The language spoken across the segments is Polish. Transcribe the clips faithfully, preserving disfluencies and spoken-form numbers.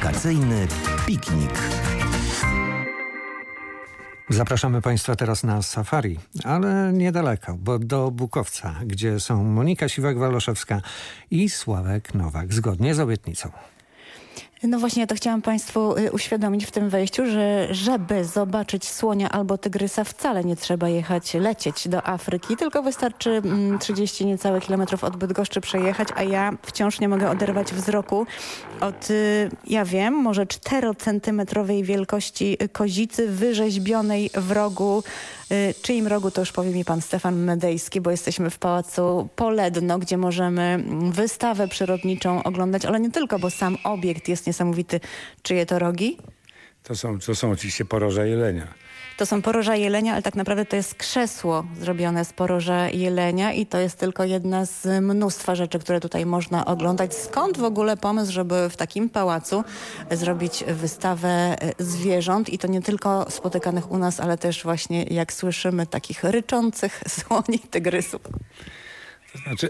Wakacyjny piknik. Zapraszamy Państwa teraz na safari, ale niedaleko, bo do Bukowca, gdzie są Monika Siwak-Waloszewska i Sławek Nowak, zgodnie z obietnicą. No właśnie, ja to chciałam Państwu uświadomić w tym wejściu, że żeby zobaczyć słonia albo tygrysa, wcale nie trzeba jechać, lecieć do Afryki, tylko wystarczy trzydzieści niecałe kilometrów od Bydgoszczy przejechać, a ja wciąż nie mogę oderwać wzroku od, ja wiem, może czterocentymetrowej wielkości kozicy wyrzeźbionej w rogu. Czyim rogu, to już powie mi pan Stefan Medejski, bo jesteśmy w Pałacu Poledno, gdzie możemy wystawę przyrodniczą oglądać, ale nie tylko, bo sam obiekt jest niesamowity. Czyje to rogi? To są, to są oczywiście poroża jelenia. To są poroża jelenia, ale tak naprawdę to jest krzesło zrobione z poroża jelenia i to jest tylko jedna z mnóstwa rzeczy, które tutaj można oglądać. Skąd w ogóle pomysł, żeby w takim pałacu zrobić wystawę zwierząt i to nie tylko spotykanych u nas, ale też właśnie, jak słyszymy, takich ryczących słoni, tygrysów? To znaczy,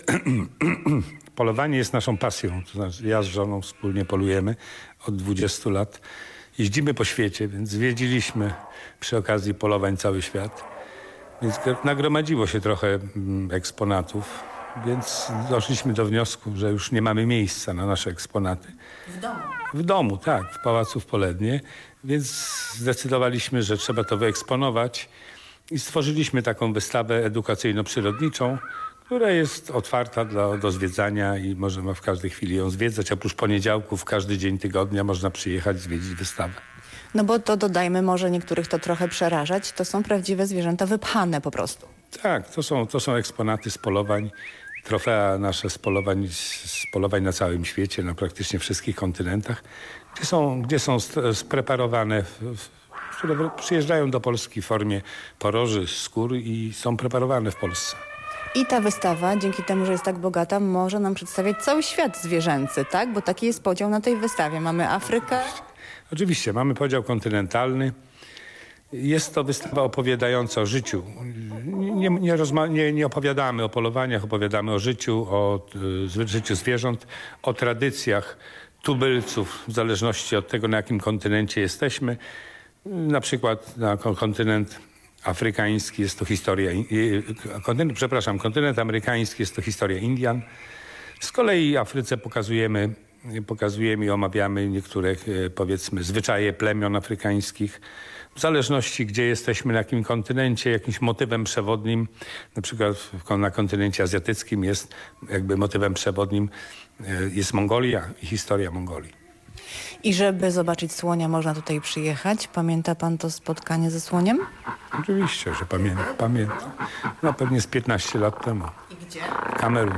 polowanie jest naszą pasją. To znaczy, ja z żoną wspólnie polujemy od dwudziestu lat. Jeździmy po świecie, więc zwiedziliśmy przy okazji polowań cały świat. Więc nagromadziło się trochę eksponatów, więc doszliśmy do wniosku, że już nie mamy miejsca na nasze eksponaty. W domu? W domu, tak, w Pałacu w Polednie. Więc zdecydowaliśmy, że trzeba to wyeksponować i stworzyliśmy taką wystawę edukacyjno-przyrodniczą, która jest otwarta dla, do zwiedzania i możemy w każdej chwili ją zwiedzać. Oprócz poniedziałków, każdy dzień tygodnia można przyjechać, zwiedzić wystawę. No bo to dodajmy, może niektórych to trochę przerażać, to są prawdziwe zwierzęta wypchane po prostu. Tak, to są, to są eksponaty z polowań, trofea nasze z polowań, z polowań na całym świecie, na praktycznie wszystkich kontynentach, gdzie są, gdzie są spreparowane, które przyjeżdżają do Polski w formie poroży, skór i są preparowane w Polsce. I ta wystawa, dzięki temu, że jest tak bogata, może nam przedstawiać cały świat zwierzęcy, tak? Bo taki jest podział na tej wystawie. Mamy Afrykę. Oczywiście, mamy podział kontynentalny. Jest to wystawa opowiadająca o życiu. Nie, nie, rozma- nie, nie opowiadamy o polowaniach, opowiadamy o życiu, o y, życiu zwierząt, o tradycjach tubylców, w zależności od tego, na jakim kontynencie jesteśmy. Na przykład na kontynent afrykański jest to historia, kontynent, przepraszam, kontynent amerykański jest to historia Indian. Z kolei Afryce pokazujemy, pokazujemy i omawiamy niektóre, powiedzmy, zwyczaje plemion afrykańskich. W zależności, gdzie jesteśmy, na jakim kontynencie, jakimś motywem przewodnim, na przykład na kontynencie azjatyckim jest jakby motywem przewodnim jest Mongolia i historia Mongolii. I żeby zobaczyć słonia, można tutaj przyjechać. Pamięta pan to spotkanie ze słoniem? Oczywiście, że pamiętam. Pamiętam. No pewnie z piętnaście lat temu. I gdzie? W Kamerunie.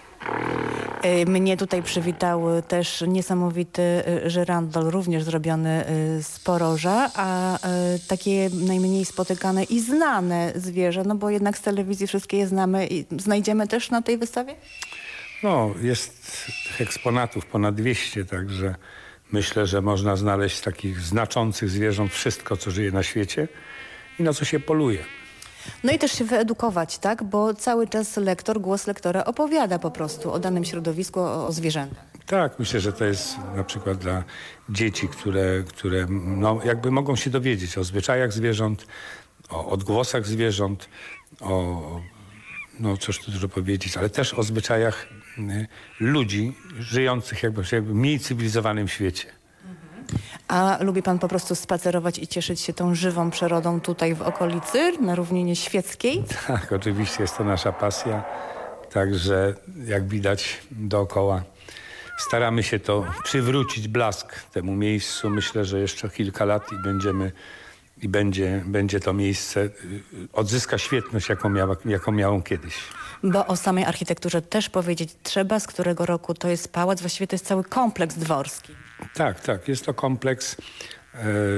Mnie tutaj przywitał też niesamowity żyrandol, również zrobiony z poroża, a takie najmniej spotykane i znane zwierzę, no bo jednak z telewizji wszystkie je znamy i znajdziemy też na tej wystawie? No, jest tych eksponatów ponad dwieście, także myślę, że można znaleźć takich znaczących zwierząt wszystko, co żyje na świecie i na co się poluje. No i też się wyedukować, tak? Bo cały czas lektor, głos lektora opowiada po prostu o danym środowisku, o, o zwierzętach. Tak, myślę, że to jest na przykład dla dzieci, które, które no, jakby mogą się dowiedzieć o zwyczajach zwierząt, o odgłosach zwierząt, o, no cóż tu dużo powiedzieć, ale też o zwyczajach y, ludzi żyjących jakby w mniej cywilizowanym świecie. A lubi pan po prostu spacerować i cieszyć się tą żywą przyrodą tutaj w okolicy, na równinie świeckiej? Tak, oczywiście jest to nasza pasja. Także jak widać dookoła staramy się to przywrócić blask temu miejscu. Myślę, że jeszcze kilka lat i będziemy i będzie, będzie to miejsce odzyska świetność, jaką, miała, jaką miało kiedyś. Bo o samej architekturze też powiedzieć trzeba, z którego roku to jest pałac. Właściwie to jest cały kompleks dworski. Tak, tak. Jest to kompleks, e,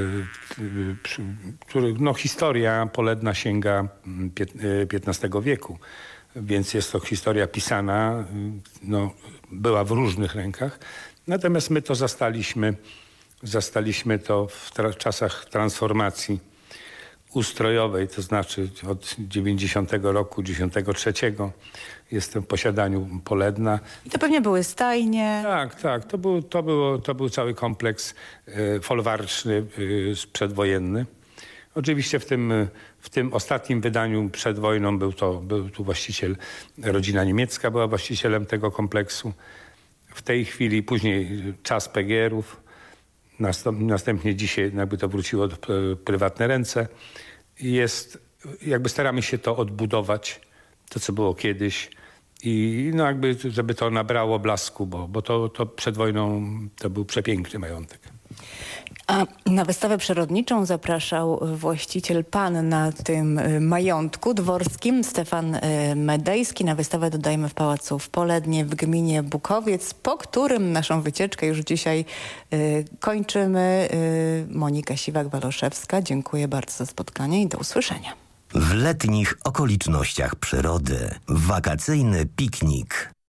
który, no historia Poledna sięga piętnastego wieku. Więc jest to historia pisana, no, była w różnych rękach. Natomiast my to zastaliśmy, zastaliśmy to w tra- czasach transformacji ustrojowej, to znaczy od dziewięćdziesiątego roku, dziewięćdziesiątego trzeciego jestem w posiadaniu Poledna. I to pewnie były stajnie. Tak, tak. To był, to było, to był cały kompleks e, folwarczny e, przedwojenny. Oczywiście w tym, w tym ostatnim wydaniu przed wojną był to był tu właściciel, rodzina niemiecka była właścicielem tego kompleksu. W tej chwili, później czas P G R-ów, następnie dzisiaj jakby to wróciło do prywatne ręce. Jest, jakby staramy się to odbudować, to co było kiedyś i no jakby, żeby to nabrało blasku, bo, bo to, to przed wojną to był przepiękny majątek. A na wystawę przyrodniczą zapraszał właściciel, pan na tym majątku dworskim, Stefan Medejski. Na wystawę, dodajmy, w Pałacu w Polednie w gminie Bukowiec, po którym naszą wycieczkę już dzisiaj y, kończymy. Y, Monika Siwak-Waloszewska, dziękuję bardzo za spotkanie i do usłyszenia. W letnich okolicznościach przyrody. Wakacyjny piknik.